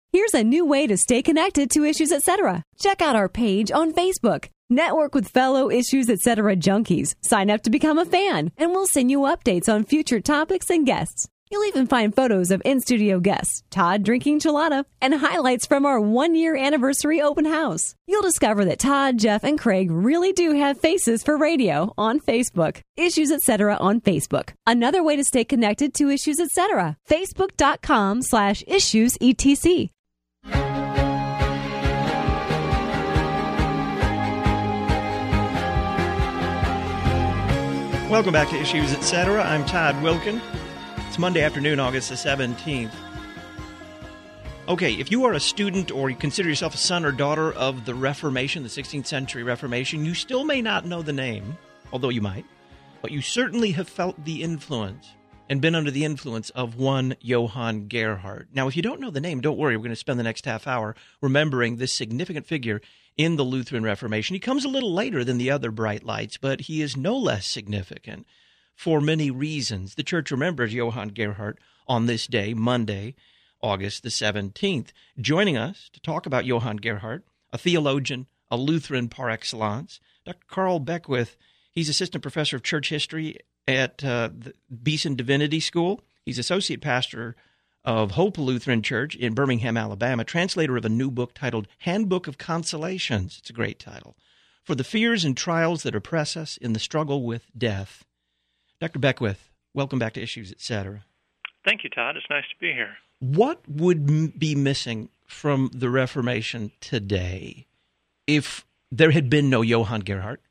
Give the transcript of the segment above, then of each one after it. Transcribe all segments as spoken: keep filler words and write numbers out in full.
Here's a new way to stay connected to Issues Etc. Check out our page on Facebook. Network with fellow Issues Etc. junkies. Sign up to become a fan, and we'll send you updates on future topics and guests. You'll even find photos of in-studio guests, Todd drinking chelada, and highlights from our one-year anniversary open house. You'll discover that Todd, Jeff, and Craig really do have faces for radio on Facebook. Issues Etc. on Facebook. Another way to stay connected to Issues Etc. Facebook.com slash Issues etc. Welcome back to Issues Etc. I'm Todd Wilkin. It's Monday afternoon, August the seventeenth. Okay, if you are a student or you consider yourself a son or daughter of the Reformation, the sixteenth century Reformation, you still may not know the name, although you might, but you certainly have felt the influence and been under the influence of one Johann Gerhard. Now, if you don't know the name, don't worry. We're going to spend the next half hour remembering this significant figure in the Lutheran Reformation. He comes a little later than the other bright lights, but he is no less significant for many reasons. The Church remembers Johann Gerhard on this day, Monday, August the seventeenth. Joining us to talk about Johann Gerhard, a theologian, a Lutheran par excellence, Doctor Carl Beckwith. He's assistant professor of church history at uh, the Beeson Divinity School. He's associate pastor of Hope Lutheran Church in Birmingham, Alabama, translator of a new book titled Handbook of Consolations. It's a great title. For the fears and trials that oppress us in the struggle with death. Doctor Beckwith, welcome back to Issues Etc. Thank you, Todd. It's nice to be here. What would m- be missing from the Reformation today if there had been no Johann Gerhard?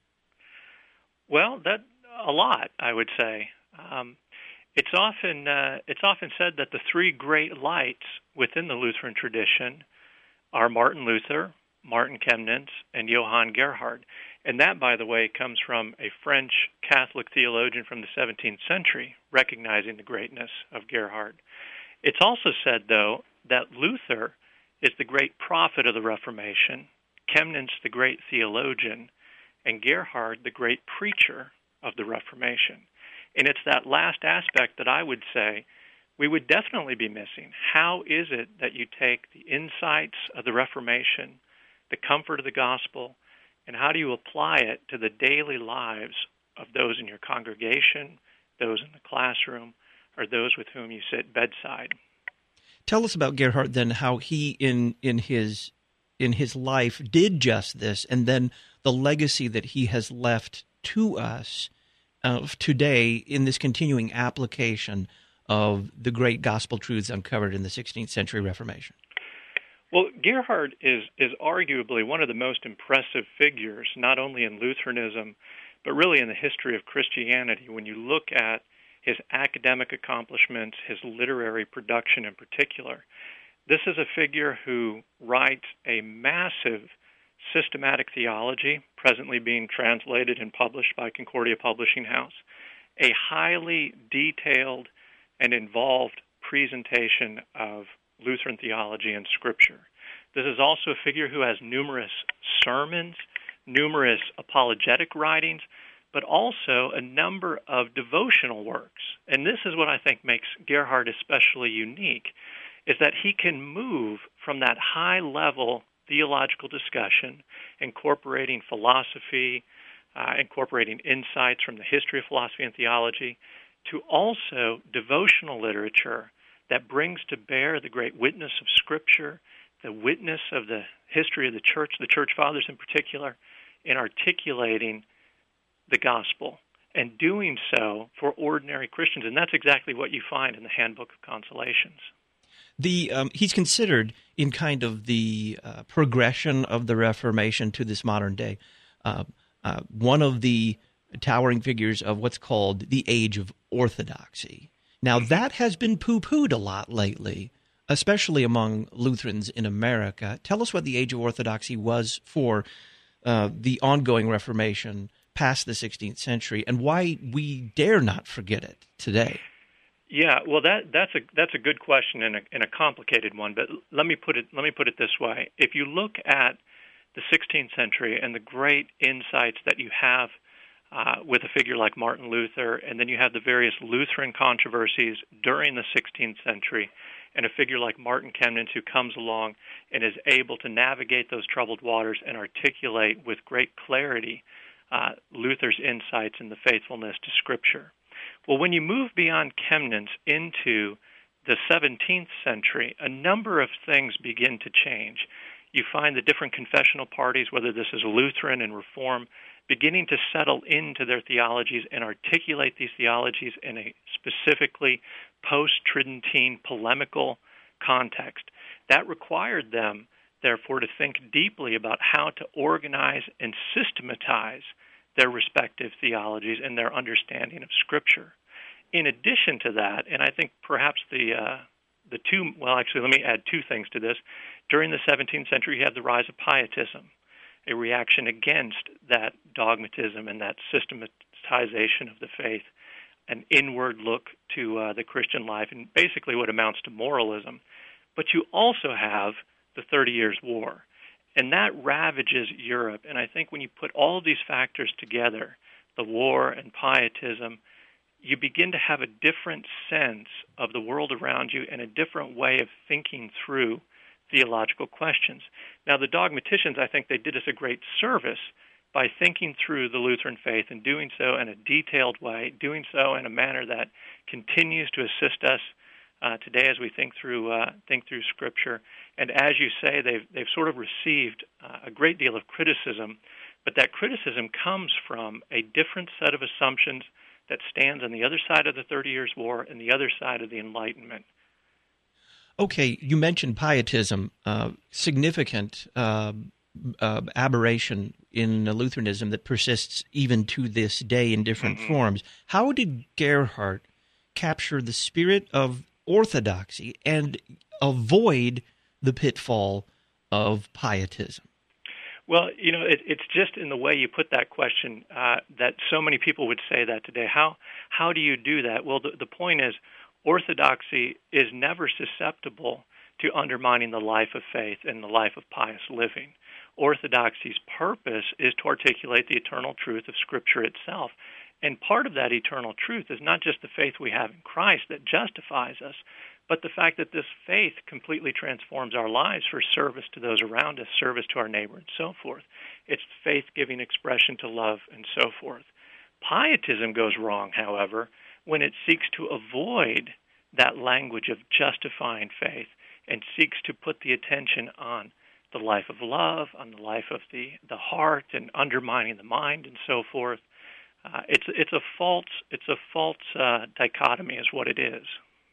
Well, that a lot, I would say. Um, it's often uh, it's often said that the three great lights within the Lutheran tradition are Martin Luther, Martin Chemnitz, and Johann Gerhard. And that, by the way, comes from a French Catholic theologian from the seventeenth century, recognizing the greatness of Gerhard. It's also said, though, that Luther is the great prophet of the Reformation, Chemnitz the great theologian, and Gerhard the great preacher of the Reformation. And it's that last aspect that I would say we would definitely be missing. How is it that you take the insights of the Reformation, the comfort of the gospel, and how do you apply it to the daily lives of those in your congregation, those in the classroom, or those with whom you sit bedside? Tell us about Gerhard then, how he in in his in his life did just this, and then the legacy that he has left to us uh, today in this continuing application of the great gospel truths uncovered in the sixteenth century Reformation. Well, Gerhard is, is arguably one of the most impressive figures, not only in Lutheranism, but really in the history of Christianity. When you look at his academic accomplishments, his literary production in particular, this is a figure who writes a massive systematic theology, presently being translated and published by Concordia Publishing House, a highly detailed and involved presentation of Lutheran theology and Scripture. This is also a figure who has numerous sermons, numerous apologetic writings, but also a number of devotional works. And this is what I think makes Gerhard especially unique, is that he can move from that high-level theological discussion, incorporating philosophy, uh, incorporating insights from the history of philosophy and theology, to also devotional literature that brings to bear the great witness of Scripture, the witness of the history of the church, the church fathers in particular, in articulating the gospel and doing so for ordinary Christians. And that's exactly what you find in the Handbook of Consolations. The um, he's considered in kind of the uh, progression of the Reformation to this modern day, uh, uh, one of the towering figures of what's called the Age of Orthodoxy. Now, that has been poo-pooed a lot lately, especially among Lutherans in America. Tell us what the Age of Orthodoxy was for uh, the ongoing Reformation past the sixteenth century, and why we dare not forget it today. Yeah, well, that that's a that's a good question and a, and a complicated one. But let me put it let me put it this way: if you look at the sixteenth century and the great insights that you have uh, with a figure like Martin Luther, and then you have the various Lutheran controversies during the sixteenth century, and a figure like Martin Chemnitz who comes along and is able to navigate those troubled waters and articulate with great clarity uh, Luther's insights in the faithfulness to Scripture. Well, when you move beyond Chemnitz into the seventeenth century, a number of things begin to change. You find the different confessional parties, whether this is Lutheran and Reform, beginning to settle into their theologies and articulate these theologies in a specifically post-Tridentine polemical context. That required them, therefore, to think deeply about how to organize and systematize their respective theologies and their understanding of Scripture. In addition to that, and I think perhaps the uh, the two, well, actually, let me add two things to this. During the seventeenth century, you have the rise of Pietism, a reaction against that dogmatism and that systematization of the faith, an inward look to uh, the Christian life, and basically what amounts to moralism. But you also have the Thirty Years' War, and that ravages Europe. And I think when you put all of these factors together, the war and Pietism, you begin to have a different sense of the world around you and a different way of thinking through theological questions. Now, the dogmaticians, I think they did us a great service by thinking through the Lutheran faith and doing so in a detailed way, doing so in a manner that continues to assist us uh, today as we think through uh, think through Scripture. And as you say, they've they've sort of received uh, a great deal of criticism, but that criticism comes from a different set of assumptions that stands on the other side of the Thirty Years' War and the other side of the Enlightenment. Okay, you mentioned Pietism, uh, significant uh, uh, aberration in Lutheranism that persists even to this day in different mm-hmm. forms. How did Gerhard capture the spirit of orthodoxy and avoid the pitfall of Pietism? Well, you know, it, it's just in the way you put that question uh, that so many people would say that today. How how do you do that? Well, the, the point is, orthodoxy is never susceptible to undermining the life of faith and the life of pious living. Orthodoxy's purpose is to articulate the eternal truth of Scripture itself. And part of that eternal truth is not just the faith we have in Christ that justifies us, but the fact that this faith completely transforms our lives for service to those around us, service to our neighbor, and so forth. It's faith-giving expression to love, and so forth. Pietism goes wrong, however, when it seeks to avoid that language of justifying faith and seeks to put the attention on the life of love, on the life of the, the heart, and undermining the mind, and so forth. Uh, it's it's a false it's a false uh, dichotomy, is what it is.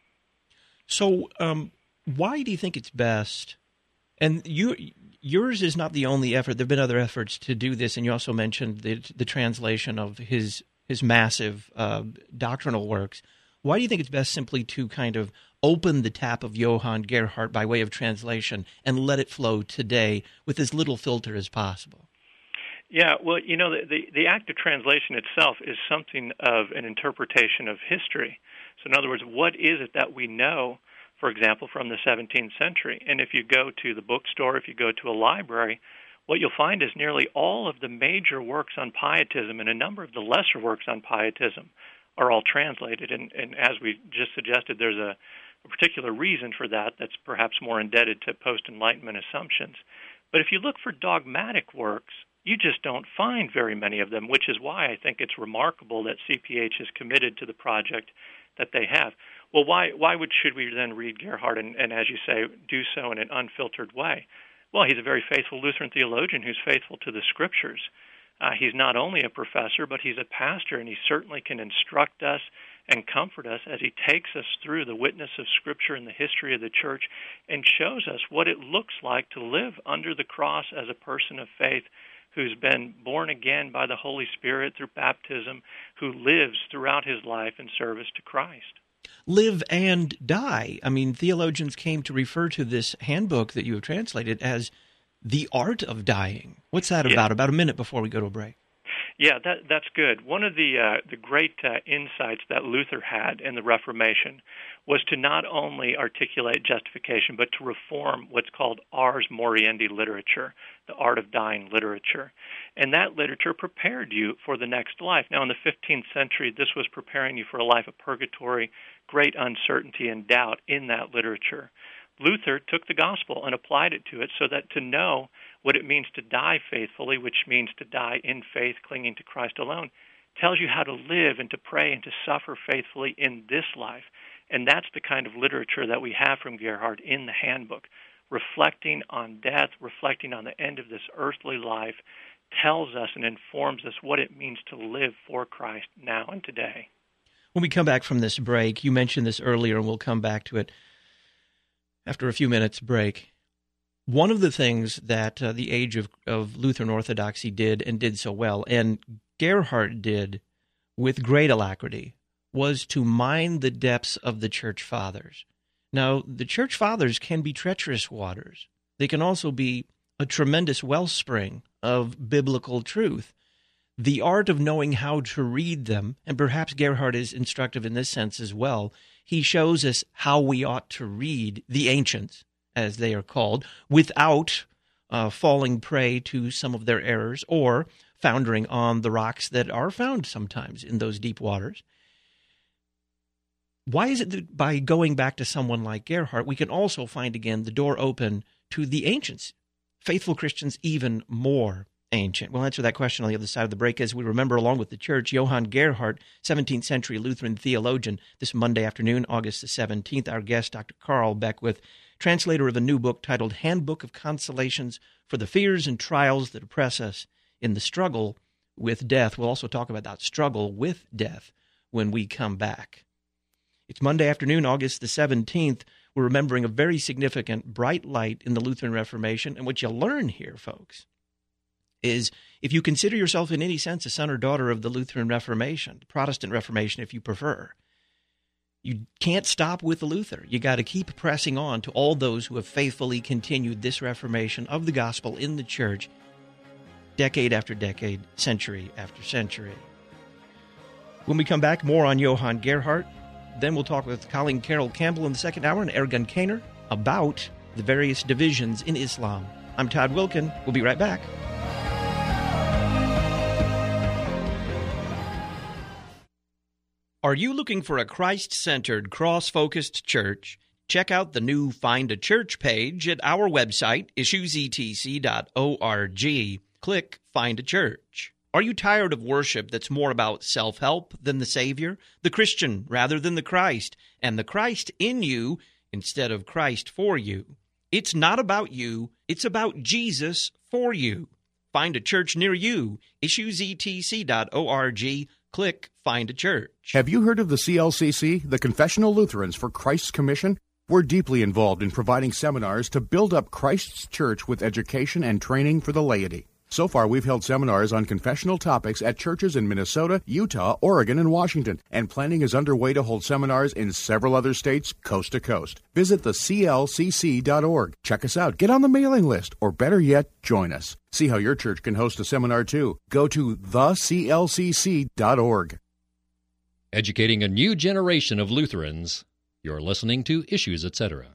So, um, why do you think it's best? And you, yours is not the only effort. There have been other efforts to do this, and you also mentioned the the translation of his his massive uh, doctrinal works. Why do you think it's best simply to kind of open the tap of Johann Gerhard by way of translation and let it flow today with as little filter as possible? Yeah, well, you know, the, the, the act of translation itself is something of an interpretation of history. So in other words, what is it that we know, for example, from the seventeenth century? And if you go to the bookstore, if you go to a library, what you'll find is nearly all of the major works on Pietism and a number of the lesser works on Pietism are all translated. And, and as we just suggested, there's a, a particular reason for that that's perhaps more indebted to post-Enlightenment assumptions. But if you look for dogmatic works, you just don't find very many of them, which is why I think it's remarkable that C P H is committed to the project that they have. Well, why why would should we then read Gerhard and, and, as you say, do so in an unfiltered way? Well, he's a very faithful Lutheran theologian who's faithful to the Scriptures. Uh, he's not only a professor, but he's a pastor, and he certainly can instruct us and comfort us as he takes us through the witness of Scripture and the history of the Church and shows us what it looks like to live under the cross as a person of faith who's been born again by the Holy Spirit through baptism, who lives throughout his life in service to Christ. Live and die. I mean, theologians came to refer to this handbook that you have translated as the art of dying. What's that about? Yeah. About a minute before we go to a break. Yeah, that, that's good. One of the uh, the great uh, insights that Luther had in the Reformation was to not only articulate justification, but to reform what's called ars moriendi literature, the art of dying literature. And that literature prepared you for the next life. Now, in the fifteenth century, this was preparing you for a life of purgatory, great uncertainty and doubt in that literature. Luther took the gospel and applied it to it so that to know what it means to die faithfully, which means to die in faith, clinging to Christ alone, tells you how to live and to pray and to suffer faithfully in this life. And that's the kind of literature that we have from Gerhard in the handbook, reflecting on death, reflecting on the end of this earthly life, tells us and informs us what it means to live for Christ now and today. When we come back from this break, you mentioned this earlier, and we'll come back to it after a few minutes break. One of the things that uh, the age of, of Lutheran Orthodoxy did and did so well, and Gerhard did with great alacrity, was to mine the depths of the church fathers. Now, the church fathers can be treacherous waters. They can also be a tremendous wellspring of biblical truth. The art of knowing how to read them, and perhaps Gerhard is instructive in this sense as well, he shows us how we ought to read the ancients, as they are called, without uh, falling prey to some of their errors or foundering on the rocks that are found sometimes in those deep waters. Why is it that by going back to someone like Gerhard, we can also find again the door open to the ancients, faithful Christians even more ancient? We'll answer that question on the other side of the break as we remember, along with the church, Johann Gerhard, seventeenth century Lutheran theologian. This Monday afternoon, August the seventeenth, our guest, Doctor Carl Beckwith, translator of a new book titled Handbook of Consolations for the Fears and Trials that Oppress Us in the Struggle with Death. We'll also talk about that struggle with death when we come back. It's Monday afternoon, August the seventeenth. We're remembering a very significant bright light in the Lutheran Reformation. And what you learn here, folks, is if you consider yourself in any sense a son or daughter of the Lutheran Reformation, Protestant Reformation if you prefer, you can't stop with the Luther. You got to keep pressing on to all those who have faithfully continued this reformation of the gospel in the church, decade after decade, century after century. When we come back, more on Johann Gerhard. Then we'll talk with Colleen Carroll Campbell in the second hour and Ergun Kaner about the various divisions in Islam. I'm Todd Wilkin. We'll be right back. Are you looking for a Christ-centered, cross-focused church? Check out the new Find a Church page at our website, issues e t c dot org. Click Find a Church. Are you tired of worship that's more about self-help than the Savior, the Christian rather than the Christ, and the Christ in you instead of Christ for you? It's not about you. It's about Jesus for you. Find a church near you. issues e t c dot org. Click Find a Church. Have you heard of the C L C C, the Confessional Lutherans for Christ's Commission? We're deeply involved in providing seminars to build up Christ's church with education and training for the laity. So far, we've held seminars on confessional topics at churches in Minnesota, Utah, Oregon, and Washington, and planning is underway to hold seminars in several other states, coast to coast. Visit the C L C C dot org. Check us out, get on the mailing list, or better yet, join us. See how your church can host a seminar too. Go to the C L C C dot org. Educating a new generation of Lutherans. You're listening to Issues, et cetera.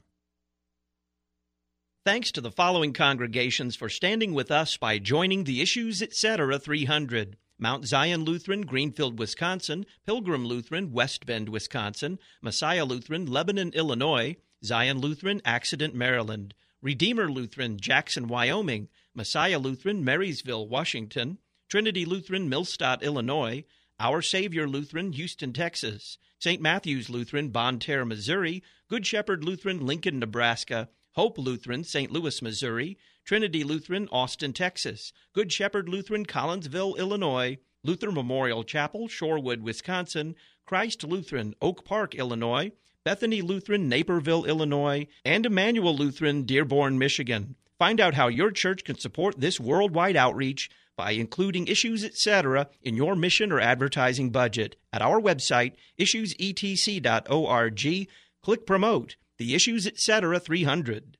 Thanks to the following congregations for standing with us by joining the Issues, et cetera three hundred. Mount Zion Lutheran, Greenfield, Wisconsin; Pilgrim Lutheran, West Bend, Wisconsin; Messiah Lutheran, Lebanon, Illinois; Zion Lutheran, Accident, Maryland; Redeemer Lutheran, Jackson, Wyoming; Messiah Lutheran, Marysville, Washington; Trinity Lutheran, Millstadt, Illinois; Our Savior Lutheran, Houston, Texas; Saint Matthew's Lutheran, Bonne Terre, Missouri; Good Shepherd Lutheran, Lincoln, Nebraska; Hope Lutheran, Saint Louis, Missouri; Trinity Lutheran, Austin, Texas; Good Shepherd Lutheran, Collinsville, Illinois; Luther Memorial Chapel, Shorewood, Wisconsin; Christ Lutheran, Oak Park, Illinois; Bethany Lutheran, Naperville, Illinois; and Emmanuel Lutheran, Dearborn, Michigan. Find out how your church can support this worldwide outreach by including Issues, et cetera in your mission or advertising budget at our website, issues e t c dot org. Click Promote. The Issues, et cetera three hundred.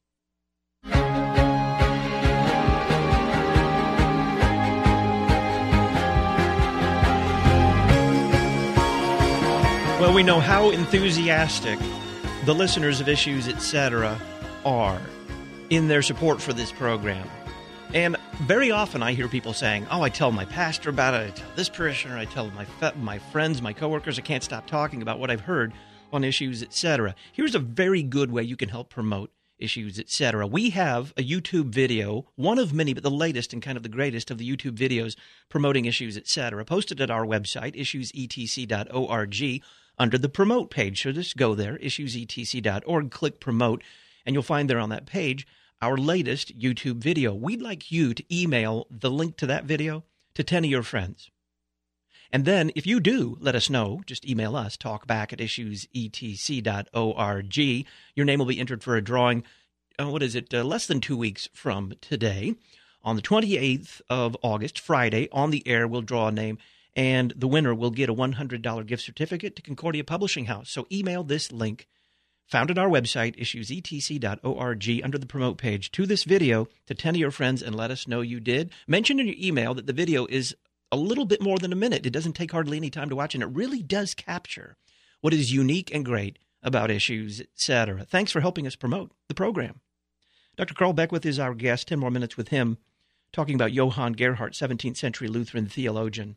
Well, we know how enthusiastic the listeners of Issues, et cetera are in their support for this program. And very often I hear people saying, oh, I tell my pastor about it, I tell this parishioner, I tell my fe- my friends, my coworkers, I can't stop talking about what I've heard on Issues, et cetera. Here's a very good way you can help promote Issues, et cetera. We have a YouTube video, one of many, but the latest and kind of the greatest of the YouTube videos promoting Issues, et cetera, posted at our website, issues e t c dot org, under the Promote page. So just go there, issues e t c dot org, click Promote, and you'll find there on that page our latest YouTube video. We'd like you to email the link to that video to ten of your friends. And then if you do, let us know. Just email us, talkback at issues e t c dot org. Your name will be entered for a drawing, uh, what is it, uh, less than two weeks from today. On the twenty-eighth of August, Friday, on the air, we'll draw a name, and the winner will get a one hundred dollars gift certificate to Concordia Publishing House. So email this link, found at our website, issues e t c dot org, under the Promote page, to this video, to ten of your friends, and let us know you did. Mention in your email that the video is a little bit more than a minute. It doesn't take hardly any time to watch, and it really does capture what is unique and great about Issues, et cetera. Thanks for helping us promote the program. Doctor Carl Beckwith is our guest. Ten more minutes with him, talking about Johann Gerhard, seventeenth century Lutheran theologian.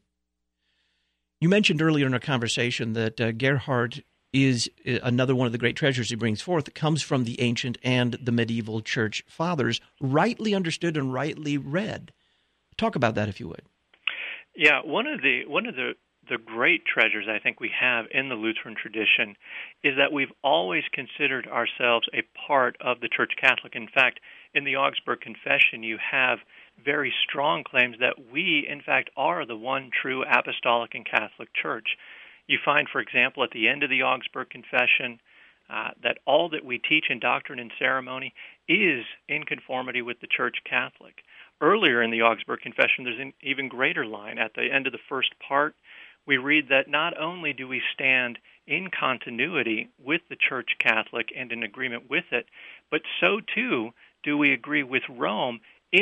You mentioned earlier in our conversation that uh, Gerhard is another one of the great treasures he brings forth that comes from the ancient and the medieval church fathers, rightly understood and rightly read. Talk about that, if you would. Yeah, one of the one of the, the great treasures I think we have in the Lutheran tradition is that we've always considered ourselves a part of the Church Catholic. In fact, in the Augsburg Confession, you have very strong claims that we, in fact, are the one true apostolic and Catholic Church. You find, for example, at the end of the Augsburg Confession, uh, that all that we teach in doctrine and ceremony is in conformity with the Church Catholic. Earlier in the Augsburg Confession, there's an even greater line. At the end of the first part, we read that not only do we stand in continuity with the Church Catholic and in agreement with it, but so too do we agree with Rome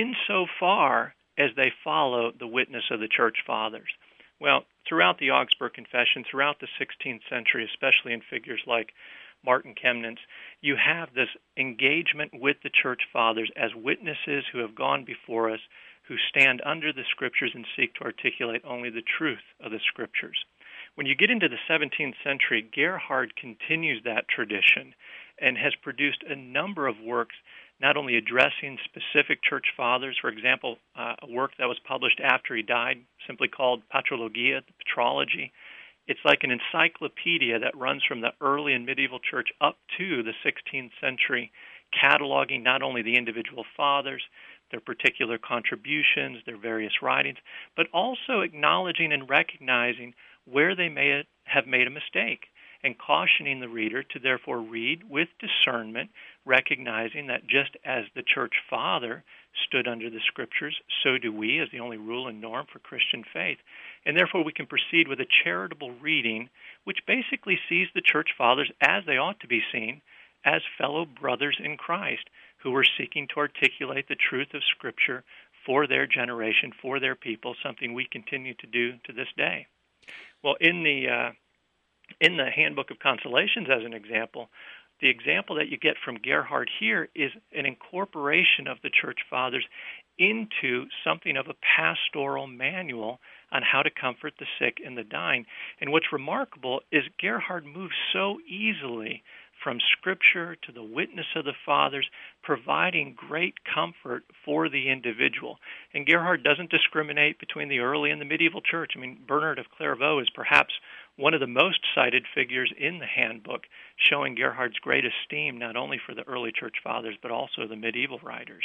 insofar as they follow the witness of the Church Fathers. Well, throughout the Augsburg Confession, throughout the sixteenth century, especially in figures like Martin Chemnitz, you have this engagement with the Church Fathers as witnesses who have gone before us, who stand under the Scriptures and seek to articulate only the truth of the Scriptures. When you get into the seventeenth century, Gerhard continues that tradition and has produced a number of works not only addressing specific church fathers, for example, uh, a work that was published after he died, simply called Patrologia, the Patrology. It's like an encyclopedia that runs from the early and medieval church up to the sixteenth century, cataloging not only the individual fathers, their particular contributions, their various writings, but also acknowledging and recognizing where they may have made a mistake, and cautioning the reader to therefore read with discernment, recognizing that just as the church father stood under the Scriptures, so do we as the only rule and norm for Christian faith. And therefore we can proceed with a charitable reading, which basically sees the church fathers as they ought to be seen, as fellow brothers in Christ, who were seeking to articulate the truth of Scripture for their generation, for their people, something we continue to do to this day. Well, in the uh, in the Handbook of Consolations, as an example, the example that you get from Gerhard here is an incorporation of the Church Fathers into something of a pastoral manual on how to comfort the sick and the dying. And what's remarkable is Gerhard moves so easily from Scripture to the witness of the Fathers, providing great comfort for the individual. And Gerhard doesn't discriminate between the early and the medieval church. I mean, Bernard of Clairvaux is perhaps one of the most cited figures in the handbook, showing Gerhard's great esteem not only for the early church fathers, but also the medieval writers.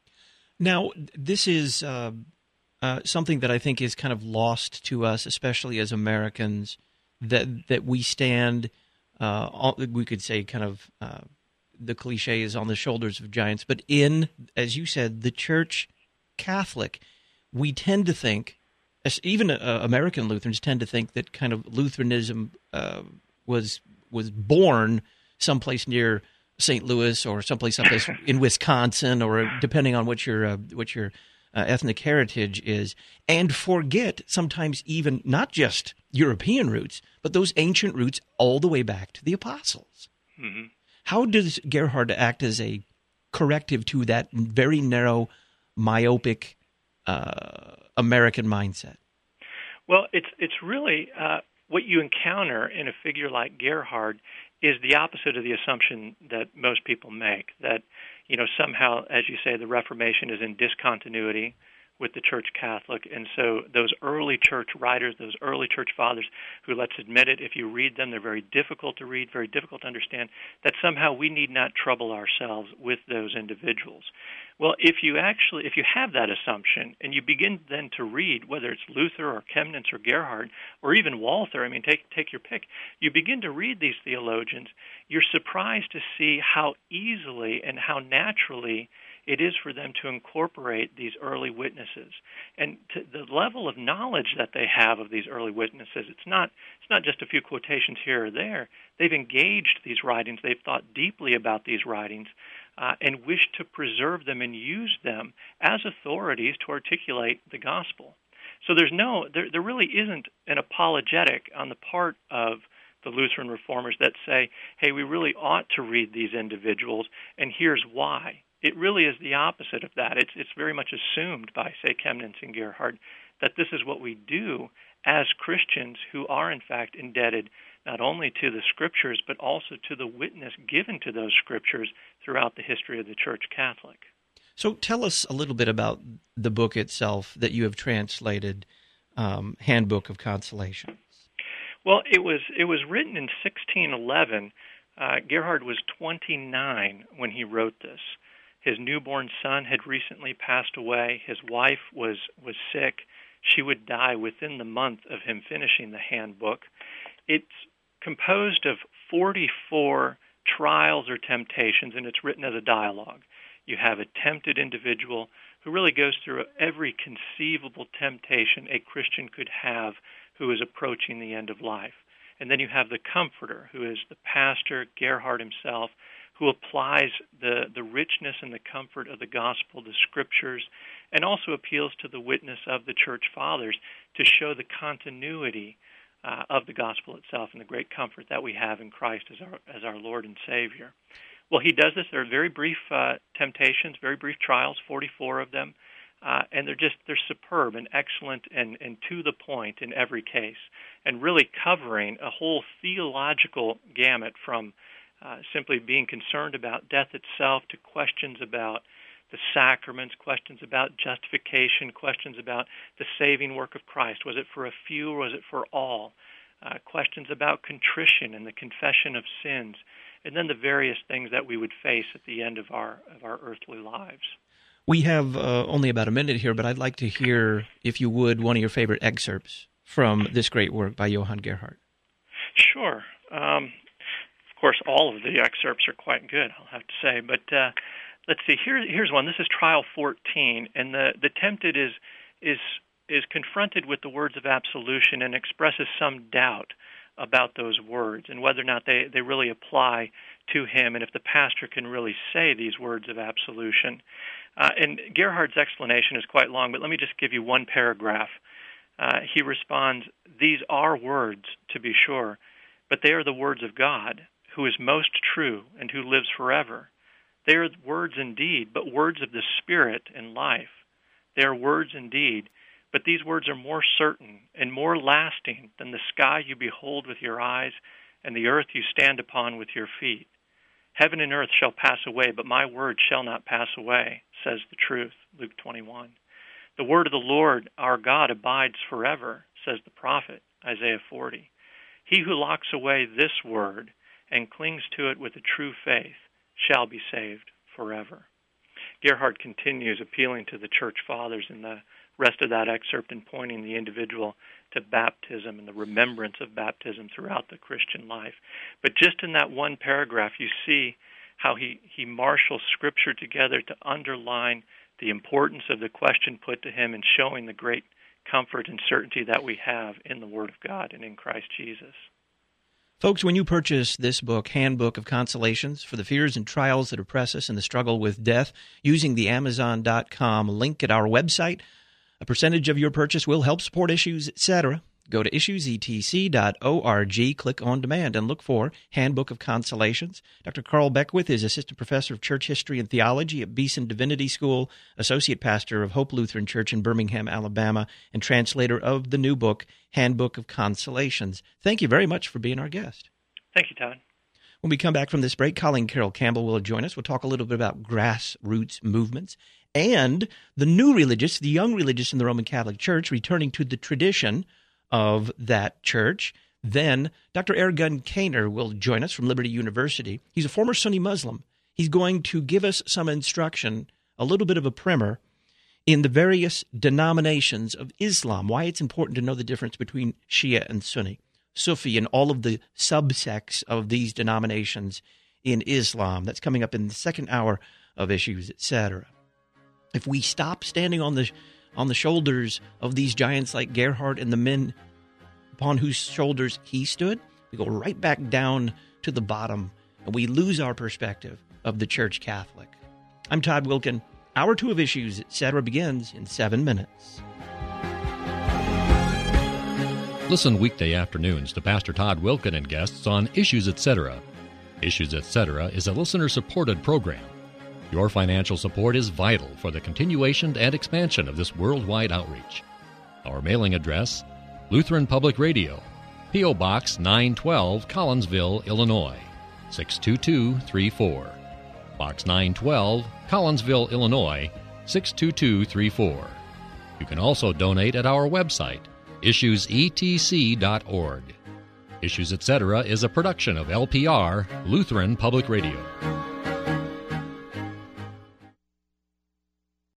Now, this is uh, uh, something that I think is kind of lost to us, especially as Americans, that that we stand, uh, we could say kind of, uh, the cliche is on the shoulders of giants, but in, as you said, the Church Catholic, we tend to think, even uh, American Lutherans tend to think that kind of Lutheranism uh, was was born someplace near Saint Louis or someplace someplace in Wisconsin, or depending on what your uh, what your uh, ethnic heritage is, and forget sometimes even not just European roots, but those ancient roots all the way back to the apostles. Mm-hmm. How does Gerhard act as a corrective to that very narrow, myopic uh, American mindset? Well, it's it's really uh, what you encounter in a figure like Gerhard is the opposite of the assumption that most people make, that, you know, somehow, as you say, the Reformation is in discontinuity with the Church Catholic, and so those early church writers, those early church fathers, who, let's admit it, if you read them, they're very difficult to read, very difficult to understand, that somehow we need not trouble ourselves with those individuals. Well, if you actually, if you have that assumption, and you begin then to read, whether it's Luther or Chemnitz or Gerhard, or even Walther, I mean, take take your pick, you begin to read these theologians, you're surprised to see how easily and how naturally it is for them to incorporate these early witnesses. And to the level of knowledge that they have of these early witnesses, it's not it's not just a few quotations here or there. They've engaged these writings. They've thought deeply about these writings uh, and wished to preserve them and use them as authorities to articulate the gospel. So there's no, there, there really isn't an apologetic on the part of the Lutheran reformers that say, hey, we really ought to read these individuals, and here's why. It really is the opposite of that. It's it's very much assumed by, say, Chemnitz and Gerhard that this is what we do as Christians who are, in fact, indebted not only to the Scriptures, but also to the witness given to those Scriptures throughout the history of the Church Catholic. So tell us a little bit about the book itself that you have translated, um, Handbook of Consolation. Well, it was it was written in sixteen eleven. Uh, Gerhard was twenty-nine when he wrote this. His newborn son had recently passed away. His wife was, was sick. She would die within the month of him finishing the handbook. It's composed of forty-four trials or temptations, and it's written as a dialogue. You have a tempted individual who really goes through every conceivable temptation a Christian could have who is approaching the end of life. And then you have the comforter, who is the pastor, Gerhard himself, who applies the, the richness and the comfort of the gospel, the Scriptures, and also appeals to the witness of the Church Fathers to show the continuity uh, of the gospel itself and the great comfort that we have in Christ as our as our Lord and Savior. Well, he does this. There are very brief uh, temptations, very brief trials, forty-four of them, uh, and they're just they're superb and excellent and, and to the point in every case, and really covering a whole theological gamut from Uh, simply being concerned about death itself to questions about the sacraments, questions about justification, questions about the saving work of Christ. Was it for a few or was it for all? Uh, questions about contrition and the confession of sins, and then the various things that we would face at the end of our of our earthly lives. We have uh, only about a minute here, but I'd like to hear, if you would, one of your favorite excerpts from this great work by Johann Gerhard. Sure. Um, Of course, all of the excerpts are quite good, I'll have to say. But uh, let's see. Here, here's one. This is Trial fourteen, and the, the tempted is is is confronted with the words of absolution and expresses some doubt about those words and whether or not they, they really apply to him, and if the pastor can really say these words of absolution. Uh, and Gerhard's explanation is quite long, but let me just give you one paragraph. Uh, he responds, "These are words, to be sure, but they are the words of God, who is most true and who lives forever. They are words indeed, but words of the Spirit and life. They are words indeed, but these words are more certain and more lasting than the sky you behold with your eyes and the earth you stand upon with your feet. Heaven and earth shall pass away, but my word shall not pass away, says the truth," Luke twenty-one. "The word of the Lord our God abides forever," says the prophet, Isaiah forty. "He who locks away this word and clings to it with a true faith shall be saved forever." Gerhard continues appealing to the Church Fathers in the rest of that excerpt and pointing the individual to baptism and the remembrance of baptism throughout the Christian life. But just in that one paragraph, you see how he, he marshals Scripture together to underline the importance of the question put to him and showing the great comfort and certainty that we have in the Word of God and in Christ Jesus. Folks, when you purchase this book, Handbook of Consolations for the Fears and Trials That Oppress Us in the Struggle with Death, using the Amazon dot com link at our website, a percentage of your purchase will help support Issues, et cetera. Go to issues e t c dot org, click on demand, and look for Handbook of Consolations. Doctor Carl Beckwith is Assistant Professor of Church History and Theology at Beeson Divinity School, Associate Pastor of Hope Lutheran Church in Birmingham, Alabama, and translator of the new book, Handbook of Consolations. Thank you very much for being our guest. Thank you, Todd. When we come back from this break, Colleen Carroll Campbell will join us. We'll talk a little bit about grassroots movements and the new religious, the young religious in the Roman Catholic Church, returning to the tradition of that church. Then Doctor Ergun Caner will join us from Liberty University. He's a former Sunni Muslim. He's going to give us some instruction, a little bit of a primer, in the various denominations of Islam, why it's important to know the difference between Shia and Sunni, Sufi, and all of the subsects of these denominations in Islam. That's coming up in the second hour of Issues, et cetera. If we stop standing on the on the shoulders of these giants like Gerhard and the men upon whose shoulders he stood, we go right back down to the bottom, and we lose our perspective of the Church Catholic. I'm Todd Wilken. Hour two of Issues, et cetera begins in seven minutes. Listen weekday afternoons to Pastor Todd Wilken and guests on Issues, et cetera. Issues, et cetera is a listener-supported program. Your financial support is vital for the continuation and expansion of this worldwide outreach. Our mailing address, Lutheran Public Radio, P O. Box nine twelve, Collinsville, Illinois, six two two three four. Box nine twelve, Collinsville, Illinois, six two two three four. You can also donate at our website, issues e t c dot org. Issues, et cetera is a production of L P R, Lutheran Public Radio.